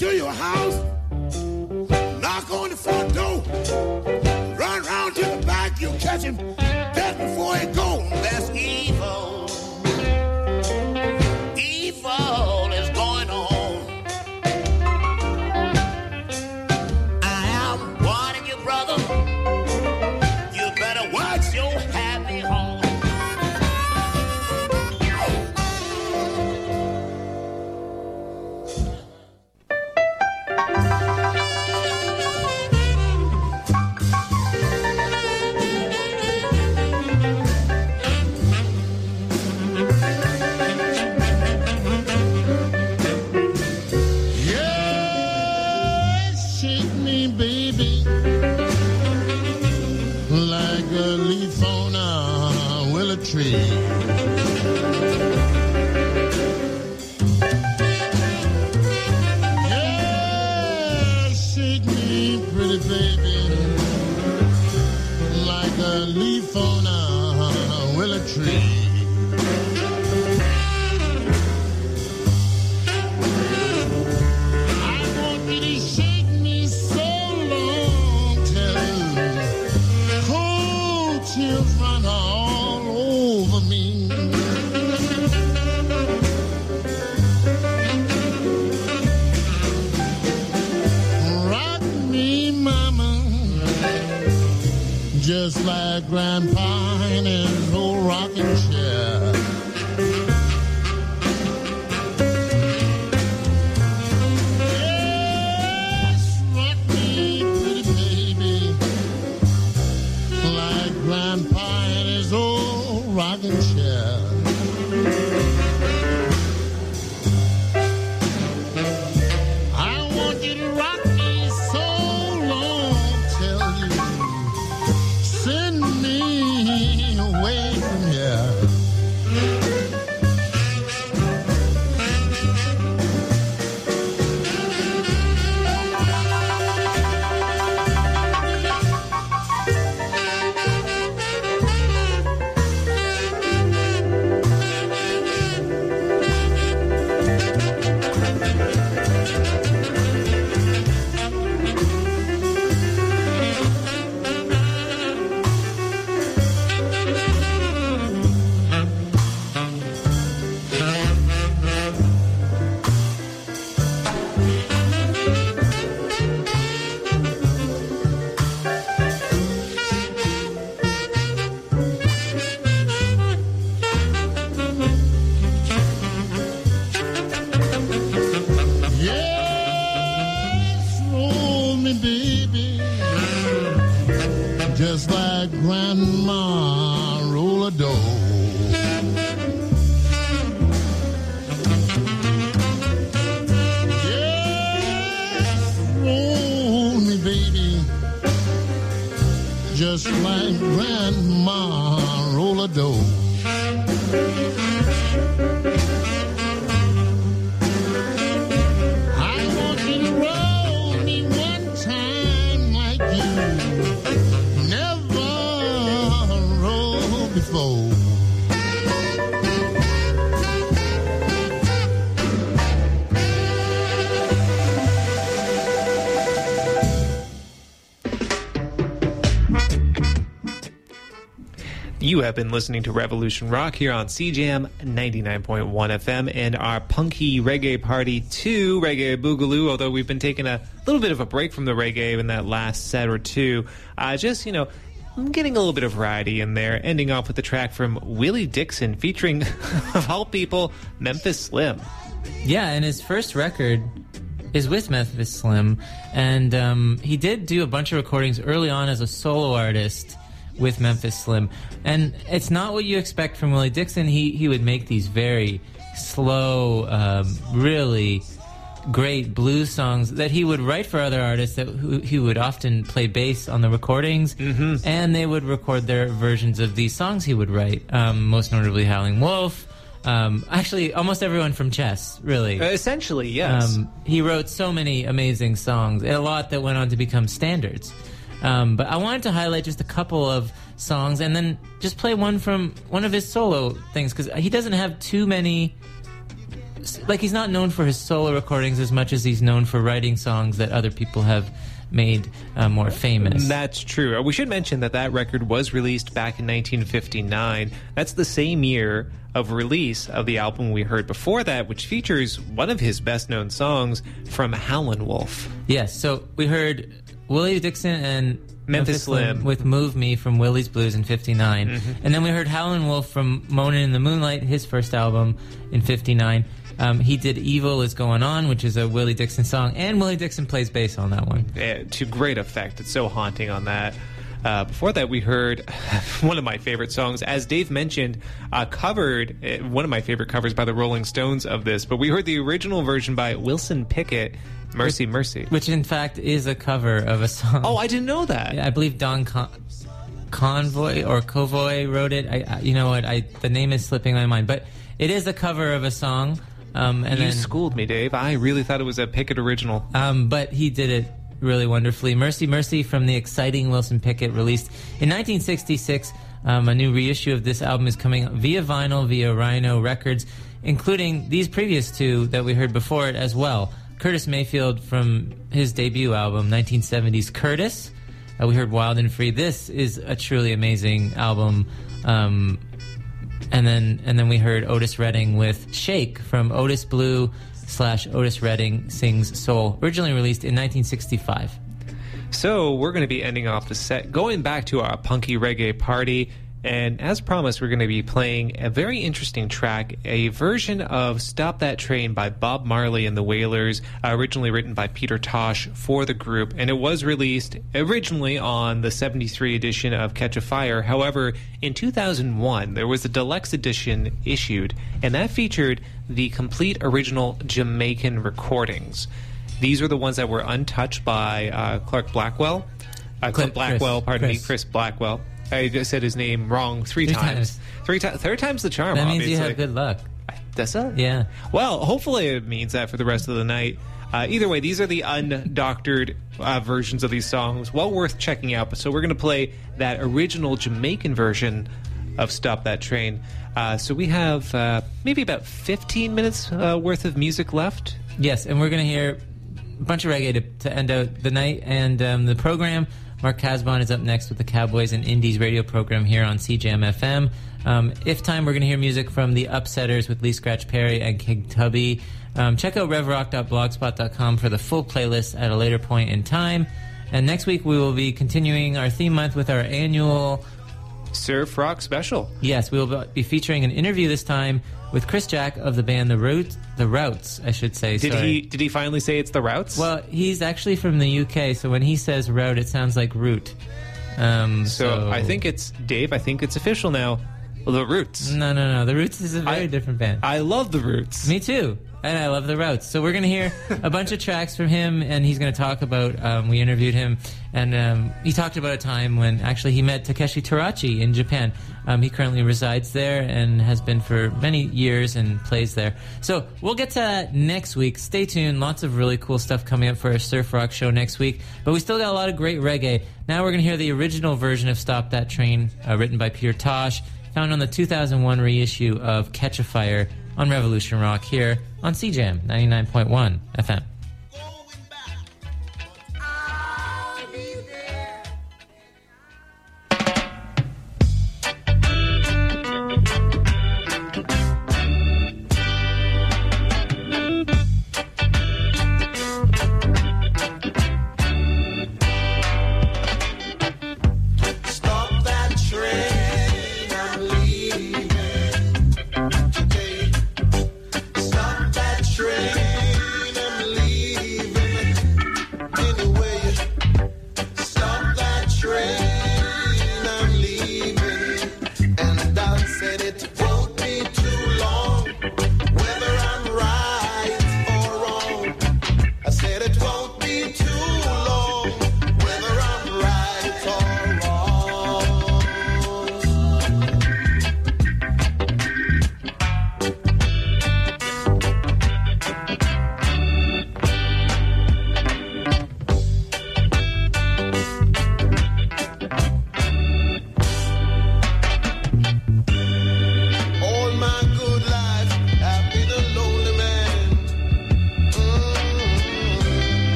to your house, knock on the front door, run around to the back, you'll catch him just before he goes. That's evil. Evil is going on. I am warning you, brother. You better watch your happy home. Just like Grandpa in his old rocking chair. Yes, rock me, pretty baby, like Grandpa in his old rocking chair. I want you to rock me so long till you send me away from here. Just like Grandma roll a dough. Yes, roll me, baby. Just like Grandma roll a dough. I want you to roll me one time like you never rolled before. You have been listening to Revolution Rock here on CJAM 99.1 FM and our punky reggae party to Reggae Boogaloo, although we've been taking a little bit of a break from the reggae in that last set or two. Just, you know, getting a little bit of variety in there, ending off with the track from Willie Dixon featuring, of all people, Memphis Slim. Yeah, and his first record is with Memphis Slim, and he did do a bunch of recordings early on as a solo artist with Memphis Slim, and it's not what you expect from Willie Dixon. He would make these very slow, really great blues songs that he would write for other artists that he would often play bass on the recordings, and they would record their versions of these songs he would write, most notably Howling Wolf. Actually, almost everyone from Chess, really. Essentially, yes. He wrote so many amazing songs, a lot that went on to become standards. But I wanted to highlight just a couple of songs and then just play one from one of his solo things, because he doesn't have too many he's not known for his solo recordings as much as he's known for writing songs that other people have made more famous. That's true. We should mention that record was released back in 1959. That's the same year of release of the album we heard before that, which features one of his best-known songs from Howlin' Wolf. Yes, so we heard Willie Dixon and Memphis Slim with Move Me from Willie's Blues in 59. Mm-hmm. And then we heard Howlin' Wolf from Moanin' in the Moonlight, his first album in 59. He did Evil Is Going On, which is a Willie Dixon song, and Willie Dixon plays bass on that one. Yeah, to great effect. It's so haunting on that. Before that, we heard one of my favorite songs, as Dave mentioned, covered, one of my favorite covers by the Rolling Stones of this, but we heard the original version by Wilson Pickett, Mercy, Mercy. Which, in fact, is a cover of a song. Oh, I didn't know that. Yeah, I believe Don Convoy or Covoy wrote it. You know what? The name is slipping my mind. But it is a cover of a song. You schooled me, Dave. I really thought it was a Pickett original. But he did it really wonderfully. Mercy, Mercy from the exciting Wilson Pickett, released in 1966. A new reissue of this album is coming via vinyl, via Rhino Records, including these previous two that we heard before it as well. Curtis Mayfield from his debut album, 1970's Curtis. We heard Wild and Free. This is a truly amazing album. And then we heard Otis Redding with Shake from Otis Blue / Otis Redding Sings Soul, originally released in 1965. So we're going to be ending off the set, going back to our punky reggae party. And as promised, we're going to be playing a very interesting track, a version of Stop That Train by Bob Marley and the Wailers, originally written by Peter Tosh for the group. And it was released originally on the 73 edition of Catch a Fire. However, in 2001, there was a deluxe edition issued, and that featured the complete original Jamaican recordings. These were the ones that were untouched by Clark Blackwell. Clint Blackwell, Chris Blackwell. I just said his name wrong three times. Third time's the charm, that means obviously. you have good luck. Does that? Yeah. Well, hopefully it means that for the rest of the night. Either way, these are the undoctored versions of these songs. Well worth checking out. So we're going to play that original Jamaican version of Stop That Train. So we have maybe about 15 minutes worth of music left. Yes, and we're going to hear a bunch of reggae to end out the night and the program. Mark Casbon is up next with the Cowboys and Indies radio program here on CJM FM. If time, we're going to hear music from the Upsetters with Lee Scratch Perry and King Tubby. Check out revrock.blogspot.com for the full playlist at a later point in time. And next week we will be continuing our theme month with our annual Surf Rock Special. Yes, we will be featuring an interview this time with Chris Jack of the band The Routs, I should say. Did he finally say it's The Routs? Well, he's actually from the UK, so when he says route, it sounds like root. So I think it's, Dave, I think it's official now. The Roots. No. The Roots is a very different band. I love The Roots. Me too. And I love The Routs. So we're going to hear a bunch of tracks from him, and he's going to talk about, we interviewed him, and he talked about a time when actually he met Takeshi Tarachi in Japan. He currently resides there and has been for many years and plays there. So we'll get to that next week. Stay tuned. Lots of really cool stuff coming up for our Surf Rock show next week. But we still got a lot of great reggae. Now we're going to hear the original version of Stop That Train, written by Peter Tosh, found on the 2001 reissue of Catch a Fire on Revolution Rock here on CJM 99.1 FM. Stop that train, I'm leaving.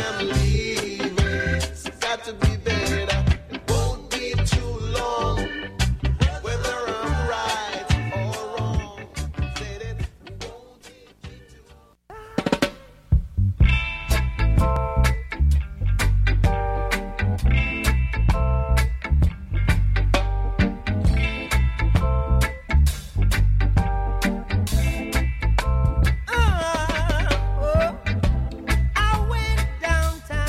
I'm leaving. It's got to be better. It won't be too long. Whether I'm right or wrong, said it won't be too I went downtown.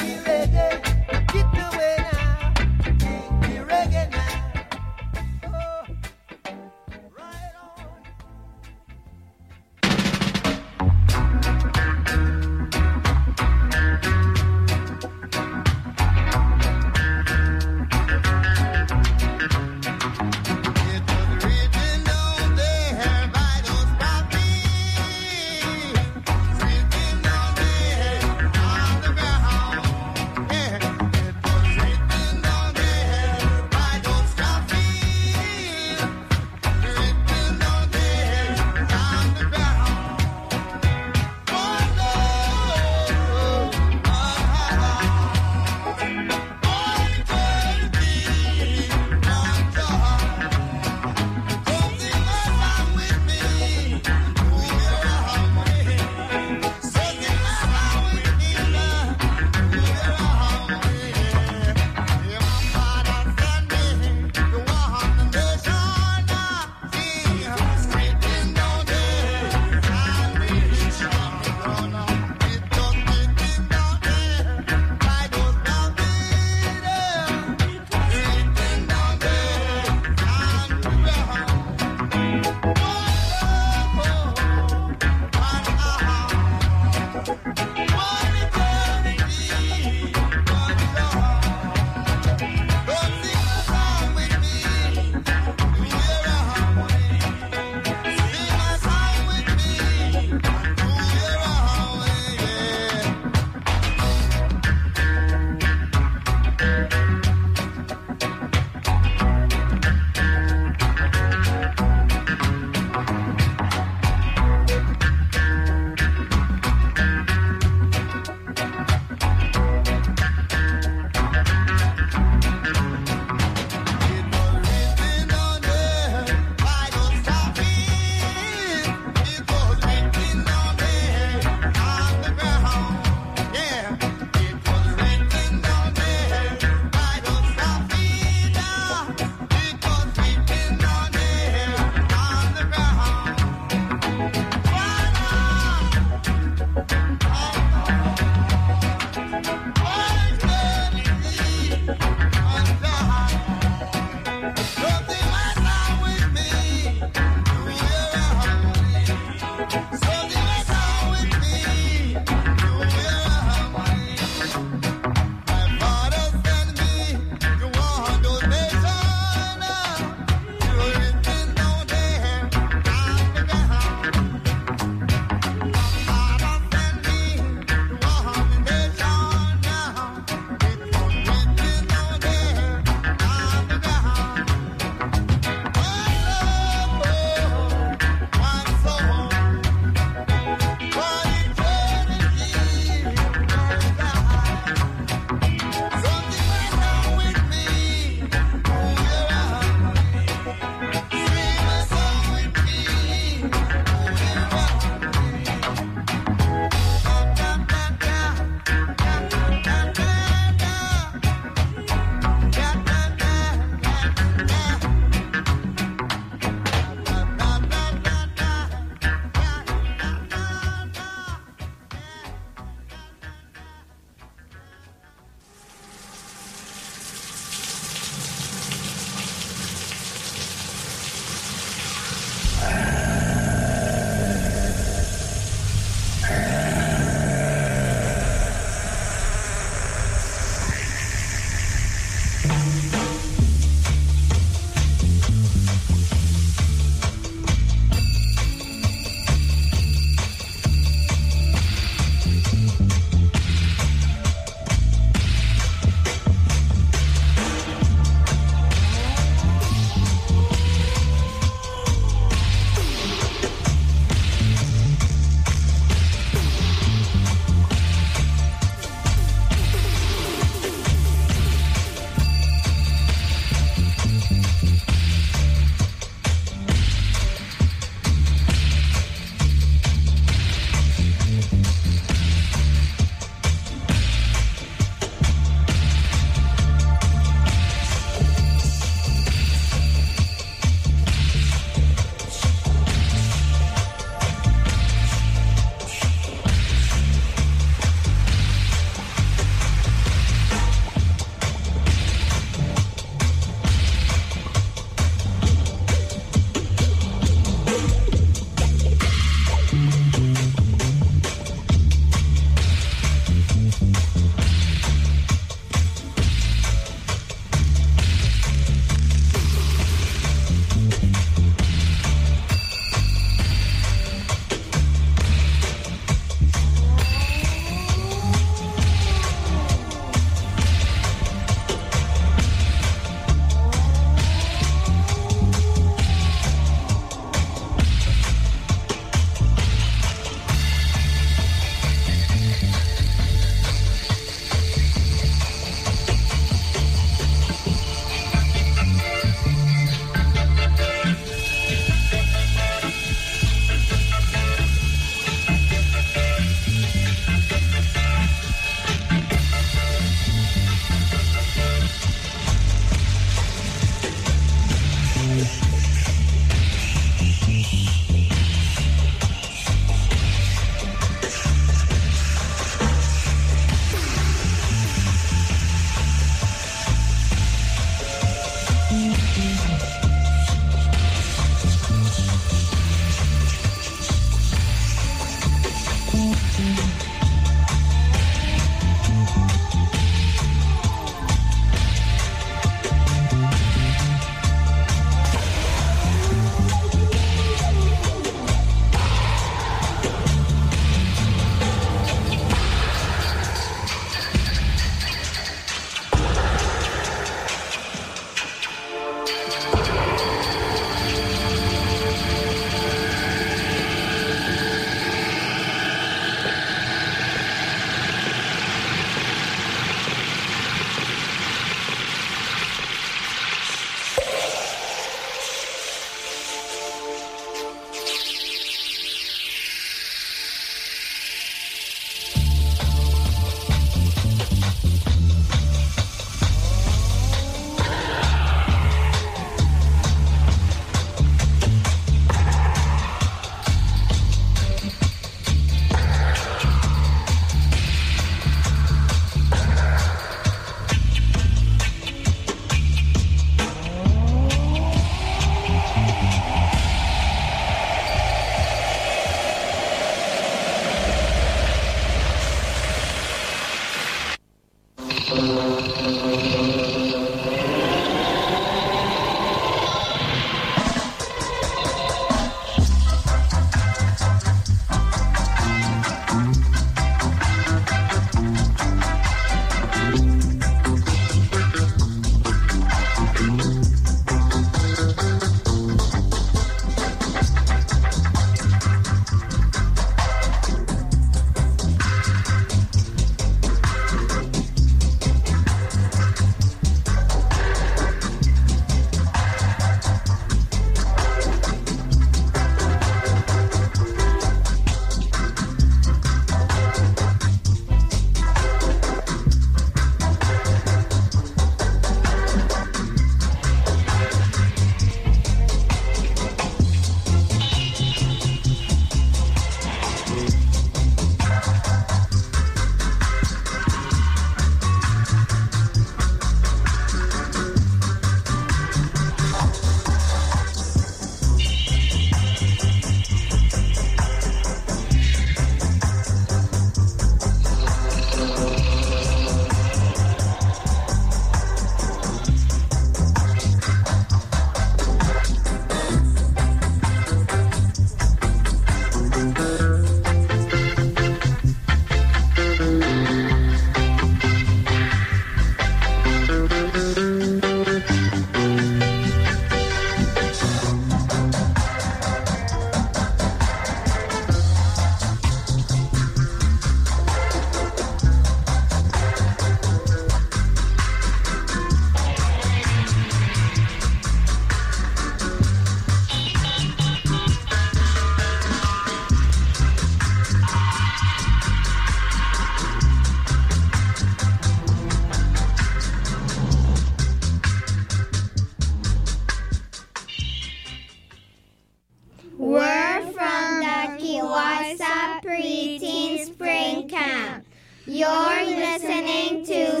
You're listening to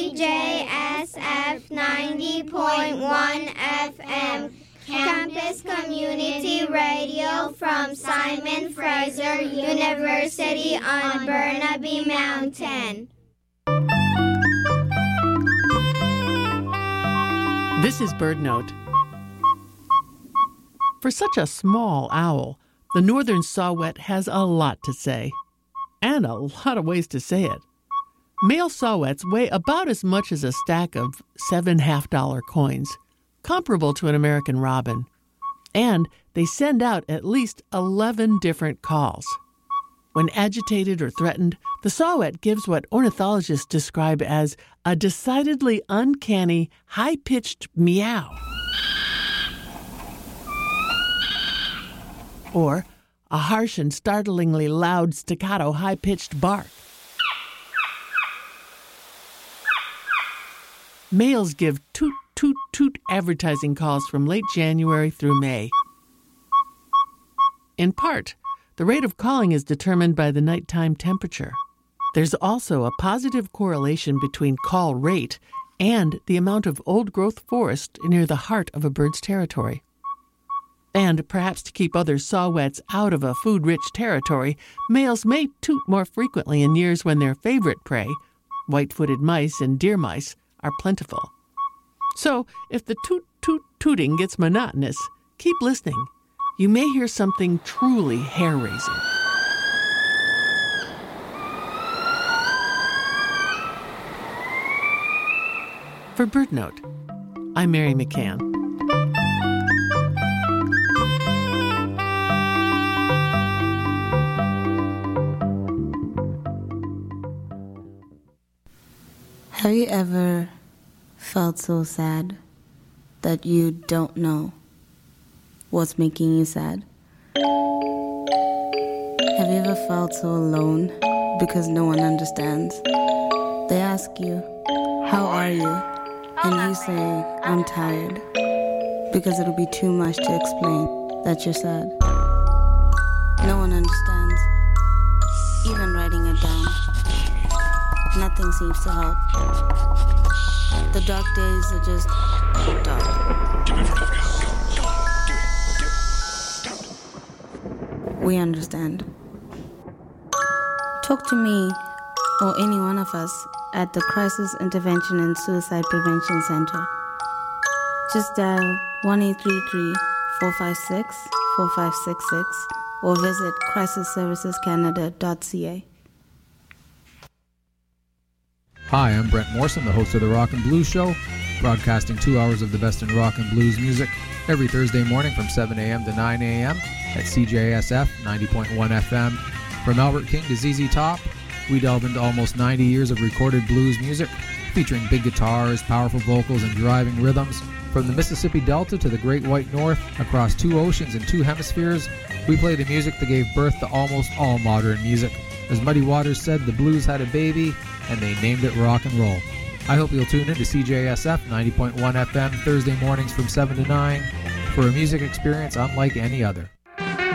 CJSF 90.1 FM, Campus Community Radio from Simon Fraser University on Burnaby Mountain. This is Bird Note. For such a small owl, the northern saw-whet has a lot to say, and a lot of ways to say it. Male saw-whets weigh about as much as a stack of 7 half-dollar coins, comparable to an American robin, and they send out at least 11 different calls. When agitated or threatened, the saw-whet gives what ornithologists describe as a decidedly uncanny, high-pitched meow, or a harsh and startlingly loud staccato high-pitched bark. Males give toot, toot, toot advertising calls from late January through May. In part, the rate of calling is determined by the nighttime temperature. There's also a positive correlation between call rate and the amount of old-growth forest near the heart of a bird's territory. And perhaps to keep other saw-whets out of a food-rich territory, males may toot more frequently in years when their favorite prey, white-footed mice and deer mice, are plentiful. So, if the toot-toot-tooting gets monotonous, keep listening. You may hear something truly hair-raising. For Bird Note, I'm Mary McCann. Have you ever felt so sad that you don't know what's making you sad? Have you ever felt so alone because no one understands? They ask you, "How are you?" And you say, "I'm tired," because it'll be too much to explain that you're sad. No one understands, even writing it down. Nothing seems to help. The dark days are just dark. We understand. Talk to me or any one of us at the Crisis Intervention and Suicide Prevention Center. Just dial 1-833-456-4566 or visit crisisservicescanada.ca. Hi, I'm Brent Morrison, the host of the Rock and Blues Show, broadcasting 2 hours of the best in rock and blues music every Thursday morning from 7 a.m. to 9 a.m. at CJSF 90.1 FM. From Albert King to ZZ Top, we delve into almost 90 years of recorded blues music, featuring big guitars, powerful vocals, and driving rhythms. From the Mississippi Delta to the Great White North, across 2 oceans and 2 hemispheres, we play the music that gave birth to almost all modern music. As Muddy Waters said, the blues had a baby, and they named it rock and roll. I hope you'll tune in to CJSF 90.1 FM Thursday mornings from 7 to 9 for a music experience unlike any other.